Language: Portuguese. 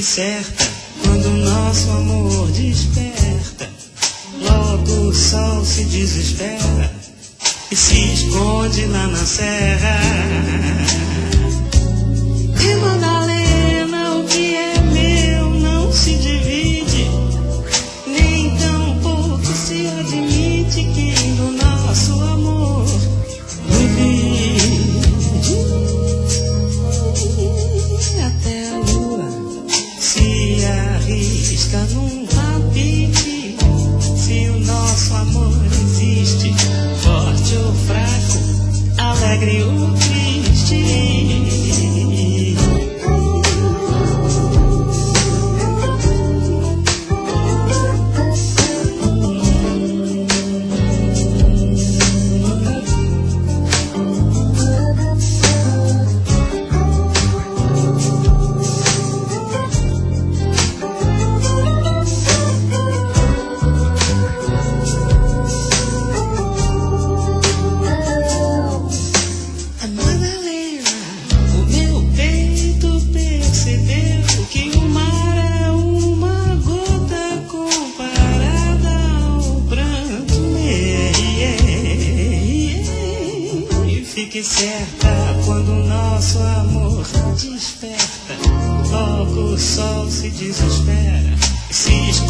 certa quando nosso amor desperta. Logo o sol se desespera e se esconde lá na serra. E Madalena, o que é meu não se divide, nem tão pouco se admite quem do nosso amor duvide. Até a lua se arrisca num palpite se o nosso amor existe, forte ou fraco, alegre ou triste. Fique certa quando o nosso amor desperta, logo o sol se desespera e se esconde